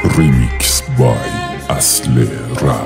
ریمیکس بای اصل رپ.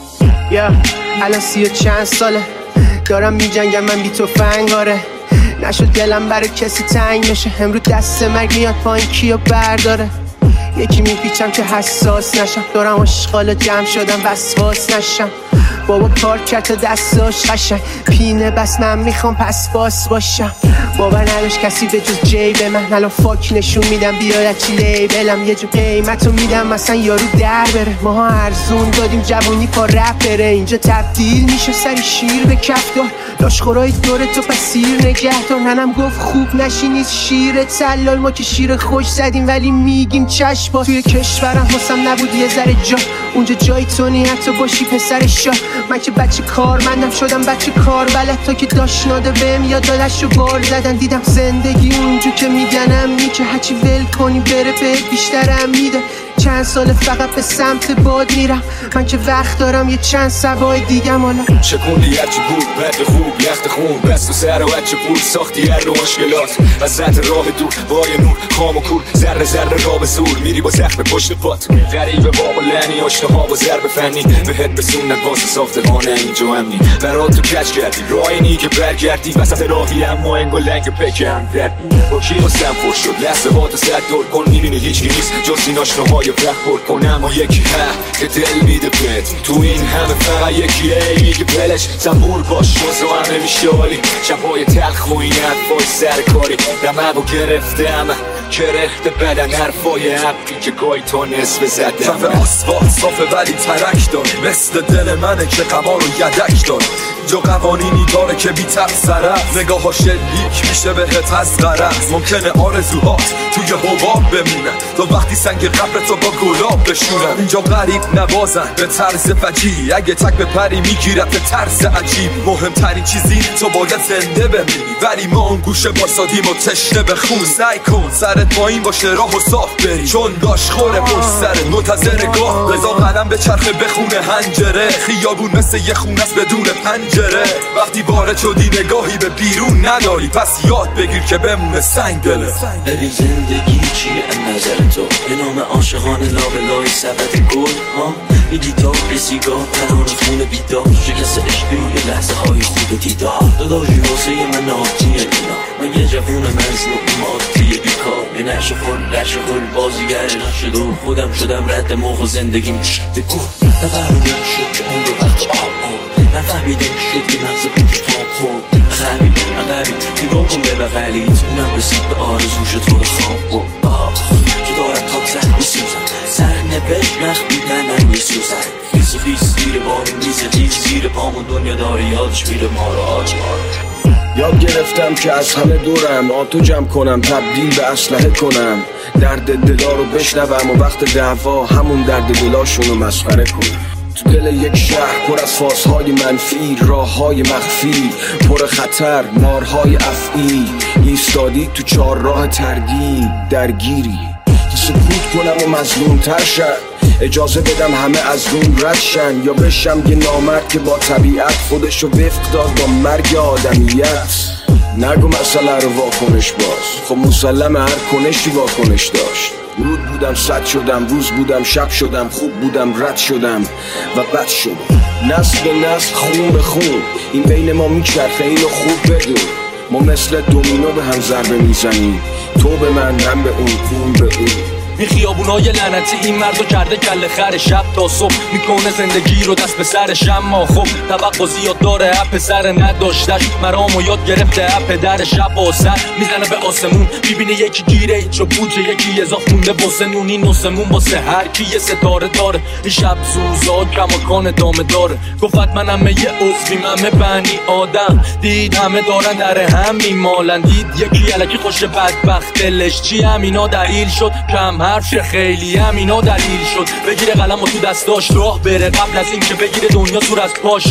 الان 30 و چند ساله دارم میجنگم من بی تفنگ. آره نشد دلم برای کسی تنگ بشه، امرو دست مرگ میاد پایین کیو برداره. یکی میپیچم که حساس نشم، دارم اشغال جمع شدم وسواس نشم. بابا کار کرد تا دستاش قشنگ پینه، بس من میخوام پس باس باشم. باور نداشت کسی به جز جیب من، الان فاک نشون میدم بیاید چی لیبلم. یه جو قیمتو میدم مثلا یارو در بره، ماها ارزون دادیم جوونی پا رپ بره. اینجا تبدیل میشه سری شیر به کفتار، لاشخورای دور تو پسیر نگه دار. ننم گفت خوب نشینید شیر تلال، ما که شیر خوش زدیم ولی میگیم چشم باز. توی کشورم حسم نبود یه ذره جا، اونجا جای تو نی حتی باشی پسر شاه. من که بچه کارمندم شدم بچه کار بلد، تا که داشت ناده بهم یاد دادش رو بار زدن. دیدم زندگی اونجا که میگنم میچه هرچی ول کنی بره بهت بیشترم میده. چند سال فقط به سمت باد میرم، من که وقت دارم یه چند سوای دیگم. حالا چکوندی هرچی بود بد خوب یخت خون بست و سر و بچه بود ساختی هر رو مشکلات. وسط راه دور وای نور خام و کور ذره ذره را به زور میری با زخم پشت پات. غریبه بابا لنی آشناها با ضرب فنی بهت بسوندن واسه ساختمانه اینجا امنی. برات تو کج کردی راینی که برگردی وسط راهی اما انگو لنگ پکم دردی. با کی واسم پر شد لحظه ها تو صد دور کن، میبینی هیچی نیست جز این آشناهای وقت پر کن. اما یکی ها که دل میده بهت، تو این همه فقط یکیه میگه بلش زنبور باش شوز و همه میشالی. شبای تلخ و این حرفای سرکاری دمه و گرفتم کرخت بدن حرفای حقی که گای تا نصف زده. کف آسفالت صافه ولی ترک دار، مثل دل منه که قمار رو یدک دار. جو قوانینی داره که بی تقصر است، نگاه ها شلیک میشه بهت از غرض. ممکنه آرزوهات توی حباب بمونن تا وقتی سنگ قبر تو با گلاب بشونن. اینجا غریب نوازن به طرز فجیع، اگه تک به پری میگیرد به طرز عجیب. مهمترین چیزی تو باید زنده بمیری، ولی ما اون گوشه باسادیم و تشنه به خون. سعی کن سرت پایین باشه راه و صاف بری، چون لاش خوره پشت سرت منتظر گاه. رضا قلم به چرخه بخونه هنجره، خیابون مثل یه خونه است بدون پنجره. وقتی وارد شدی نگاهی به بیرون نداری، پس یاد بگیر که بمونه سنگ دله. ببین زندگی چیه نظر تو، به نام عاشقانه لابلای سبت گل ها. میگی تا سیگار ترانه خون بیدار، شکست عشقی یه لحظه های خوب دیدار. داداشی واسه من عادیه اینا، من یه جوون مظلوم عادیه بیکار. یه نشه خل بازیگر نشد و خودم شدم رد موق زندگیم بگو. نفهمیدم شد که اون رو وقت نفهمیدم شد که مغز بوش تا خود غریب نگاه کن به بغلیت، اونم رسید به آرزوش تو رو خواب که دارم تا زن میسوزم. سرنوشت نخ بیدن میسوزم، خیز زیر بارون میزه زیر پامون دنیا داره یادش میره ما رو آج. یاد گرفتم که از همه دورم آتو جمع کنم، تبدیل به اسلحه کنم. درد دلا رو بشنوم و وقت دعوا همون درد دلاشونو مسخره کنم. تو دل یک شهر پر از فازهای منفی، راههای مخفی پر خطر، مارهای افعی. ایستادی تو چهار راه تردید درگیری، سکوت کنم و مظلوم تر شد. اجازه بدم همه از روم رد شن، یا بشم یه نامرد که با طبیعت خودشو وفق داد با مرگ آدمیت. نگو مسئله رو واکنش باز، خب مسلم هر کنشی واکنش داشت. رود بودم صد شدم، روز بودم شب شدم، خوب بودم رد شدم و بد شدم. نسل به نسل خون به خون این بین ما میچرخه، اینو خوب بدون. ما مثل دومینو به هم ضربه میزنیم، تو به من به اون به اون. این خیابونای لعنتی این مردو کرده کله خر، شب تا صبح میکنه زندگی رو دست به سرش. اما خب توقع زیاد داره اپ سر نداشتش، مرامو یاد گرفته اپ در شب و سر میزنه به آسمون. میبینه یکی گیره ایچو بوجه، یکی اضاف مونده واسه نون. این نسمون واسه هر کی یه ستاره داره. این شب سوزا کماکان دامه داره، گفت منم یه عضویم همه بنی آدم. دید همه دارن در هم میمالن، دید یکی الکی خوش بدبخت دلش چی همینا دلیل شد. کم حرف خیلی همینا دلیل شد، بگیره قلم و تو دستاش راه بره قبل از این که بگیره دنیا زور از پاش.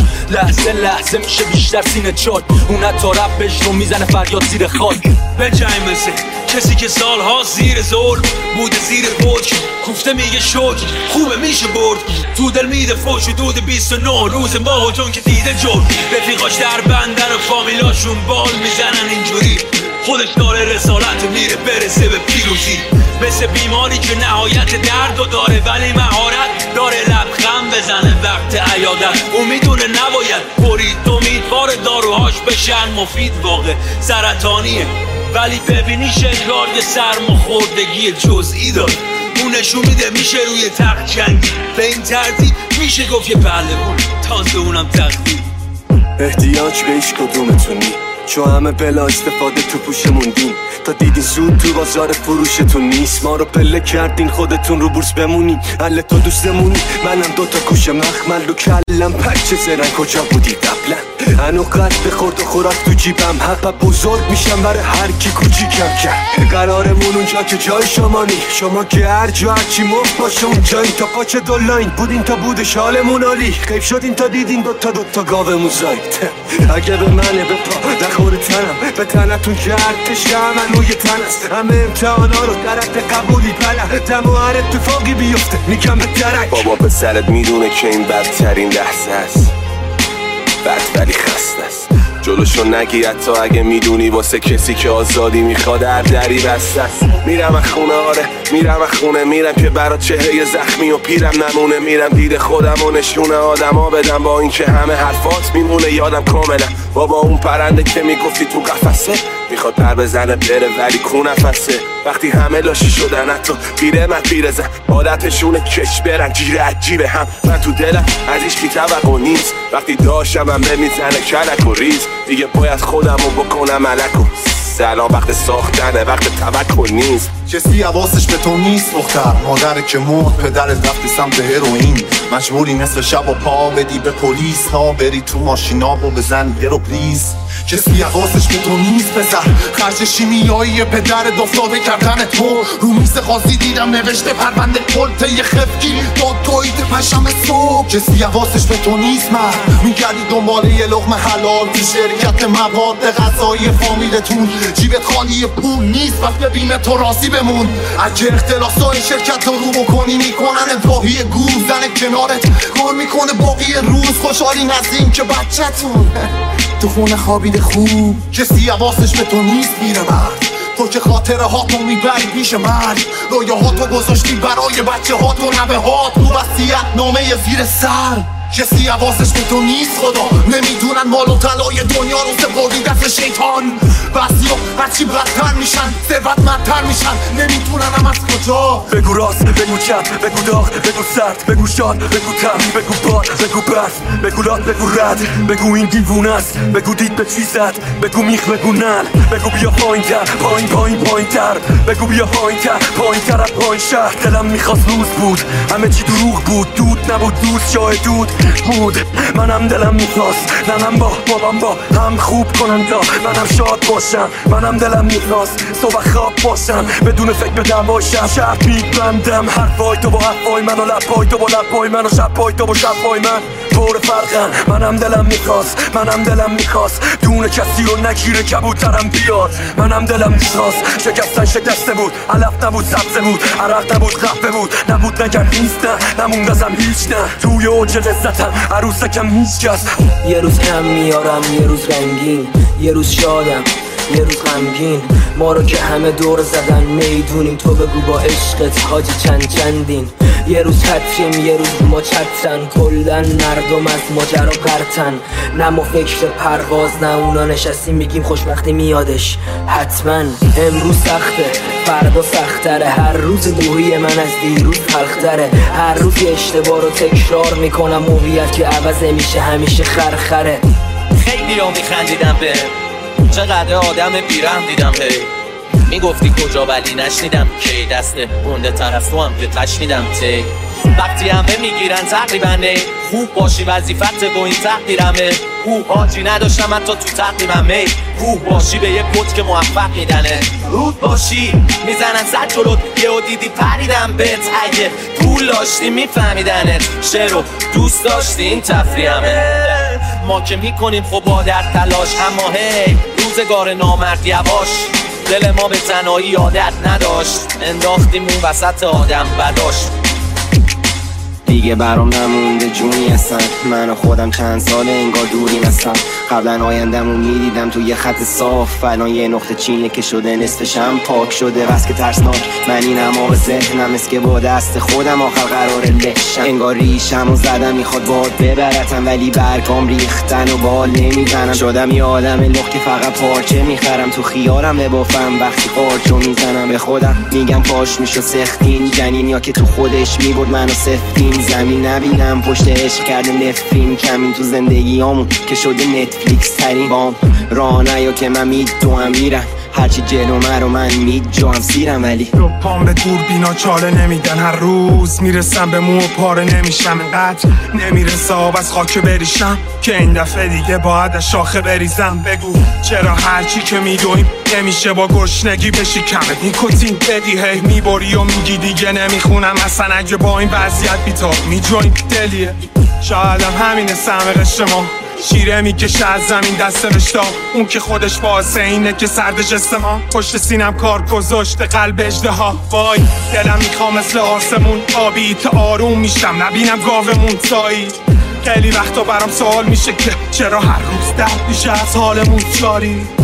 لحظه میشه بیشتر سینه چاک، اون تا ربش رو میزنه فریاد زیر خاک. به جای مثل کسی که سالها زیر ظلم بوده، زیر حکم کوفته میگه شد خوبه میشه برد. تو دل میده فوش و دود 29 روز ماه چون که دیده جد. رفیقاش در بندن و فامیلاشون بال میزنن اینجوری خودش داره رسالت میره برسه به پیروزی، مثل بیماری که نهایت درد و داره ولی مهارت داره لبخند بزنه وقت عیادت. اون میدونه نباید برید، امیدوار داروهاش بشن مفید، واقع سرطانیه ولی ببینیش انگار یه سرماخوردگی جزئی داره. اون نشون میده میشه روی تخت جنگی، به این ترتیب میشه گفت یه پهلوان، تازه اونم تقدیر. احتیاج به هیچ کدومتونی، چون همه بلا استفاده تو پوش موندین، تا دیدین سود تو بازار فروشتون نیست. ما رو پله کردین خودتون رو بورس بمونین، حل تو دوستمونی منم دوتا کوش مخمل رو کلم پچه زرن. کجا بودی قبلا؟ هنو قد خورد و خوراک تو جیبم، حقا بزرگ میشم برای هر کی کوچیکم کرد. قرارمون اونجا که جای شما نی، شما که هر جا هرچی مفت باشه اونجایی. تا پاچه دو لاین بودین تا بودش حالمون عالی، خیب شدین تا دیدین دوتا گاومون زایید. اگه به منه به پا نخوره تنم، به تنتون که ارتش من روی تن است. همه امتحانا رو درد قبولی بلدم و هر اتفاقی بیفته میگم به درک. بابا پسرت میدونه که این بدترین لحظه است، بد ولی خسته است. جلوشو نگی حتی اگه میدونی واسه کسی که آزادی میخواد هر دری بسته است. میرم از خونه، آره میرم از خونه، میرم که برات چهره زخمی و پیرم نمونه. میرم دید خودم و نشونه آدما بدم، با اینکه همه حرفات میمونه یادم کاملا. بابا اون پرنده که میگفتی تو قفسه میخواد پر بزنه بره ولی کو نفسه. وقتی همه لاشی شدن حتی پیرزن عادتشونه کش برن جیره عجیبه هم. من تو دلم از ایشکی توقع نیست، وقتی داشتم هم میزنه کلک و ریز. دیگه باید خودمو بکنم ملکو سلام، وقت ساختنه وقت توکل نیست. کسی حواسش به تو نیست دختر، مادر که مرد پدرت رفتی سمت هروئین، مجبوری نصف شب و پا بدی به پلیس ها، بری تو ماشینا و بزن یه رو پلیز. کسی حواسش به تو نیست پسر، خرج شیمیایی پدرت افتاده کردن تو. رو میز قاضی دیدم نوشته پرونده کلته یه خفگی داد تویت پشم صبح. کسی حواسش به تو نیست مرد، میگردی دنبال یه لقمه حلال تو شرکت مواد غذایی فامیلتون. جیبت خالی پول نیست پس به بیمه تو راضی بمون. اگه اختلاسای شرکت رو بکنی میکنن انتواهی گور، زن کنارت کار میکنه باقی روز. خوشحالین از این که بچه‌تون تو خونه خوابیده خوب. کسی حواسش به تو نیست میره مرد، تو که خاطره ها تو میبری پیش مرگ. رویه ها تو گذاشتی برای بچه ها تو نوه ها تو وصیت نامه زیر سر. کسی حواسش به تو نیست خدا، نمیدونن مال و طلای دنیا رو سپردی دست شیطان. بعضیا هرچی بدتر میشن ثروتمندتر میشن، نمیدونن هم از کجا. بگو راست بگو چپ، بگو داغ بگو سرد، بگو شاد بگو تم، بگو باد بگو برف، بگو لاد بگو رد، بگو این دیوونه است، بگو دید به چی زد، بگو میخ بگو نل، بگو بیا پایین تر پایین تر، بگو بیا پایین تر از پایین شهر. دلم میخواست روز بود همه چی دروغ بود، دود نبود دوست جای دود بود. منم دلم میخواست ننم با بابام با هم خوب کنن تا منم شاد باشم. منم دلم میخواست صبح خواب باشم بدون فکر به دعواشم. شب میبندم حرفای تو با حرفای من و لبای تو با لبای من و شبای تو با شبای من پر فرقن. منم دلم میخواست دونه کسی رو نگیره کبوترم بیاد. منم دلم میخواست شکسته بود علف نبود سبزه بود عرق نبود قهوه بود نبود نگم نیست نه نموند ازم هیچ نه. توی اوج لذتم عروسکم هیچ کس. یه روز هم میارم یه روز رنگین، یه روز شادم یه روز غمگین. ما رو که همه دور زدن میدونیم، تو بگو با عشقت حاجی چندین. یه روز چتریم یه روز ما چترن، کلن مردم از ماجرا پرتن. نه ما فکر پرواز نه اونا نشستیم میگیم خوشبختی میادش حتما. امروز سخته فردا سختره، هر روز دوهی من از دیروز تلختره. هر روز اشتباه رو تکرار میکنم، موقعیت که عوض میشه همیشه خرخره. خیلی ها میخندیدم به چقدر آدم بیرم دیدم هی میگفتی کجا ولی نشنیدم کی دست مونده طرف تو هم که تشنیدم تی. وقتی همه میگیرن تقریبا نه خوب باشی وظیفت با این تقدیرمه. حاجی نداشتم حتی تو تقدیمم می خوب باشی به یه پت که موفق میدنه. رود باشی میزنن زد جلوت یهو دیدی پریدم بهت. اگه پول داشتی میفهمیدنت، شعر دوست داشتی این تفریحمه. ما که میکنیم خب با در تلاش، اما هی روزگار نامرد یواش. دل ما به تنهایی عادت نداشت، انداختیم اون وسط آدم بداشت. دیگه برام نمونده جونی هستن. من و خودم چند ساله انگار دوریم هستم. قبلا آیندمو میدیدم تو یه خط صاف، الان یه نقطه چینه که شده نصفشم پاک شده. بس که ترسناک من اینم آب ذهنم، است که با دست خودم آخر قرار لشم. انگار ریشمو زدم میخواد باد ببرتم، ولی برگام ریختن و بال نمیزنم. شدم یه آدم لخ که فقط پارچه میخرم، تو خیارم ببافم وقتی قارچو میزنم. به خودم میگم پاش میشو سختین جنین، یا که تو خودش میبرد منو سفتین. زمین نبینم پشت عشق کرده نفرین، کمین تو زندگیامون که شده نتفلیکس ترین. بام راه نیا که من میدوام میرم، هرچی جلو من میجام سیرم. ولی دو پام به دوربینا چاله نمیدن، هر روز میرسم به مو و پاره نمیشم. اینقدر نمیرسه آب از خاک بریشم که این دفعه دیگه باید از شاخه بریزم. بگو چرا هرچی که میدویم نمیشه با گشنگی بشکمه. نیکوتین بدی هی میبری و میگی دیگه نمیخونم. اصلا اگه با این وضعیت بیتاب میجوین دلیه. شایدم همینه سهم قشر ما، شیره میکشه از زمین دست رشتا. اون که خودش باعث اینه که سرد جست ما پشت سینم کار گذاشته قلب اژدها. وای دلم میخوام مثل آسمون آبی تا آروم میشم، نبینم گاومون سایی. خیلی وقتا برام سوال میشه که چرا هر روز درد میشه از حالمون جاری.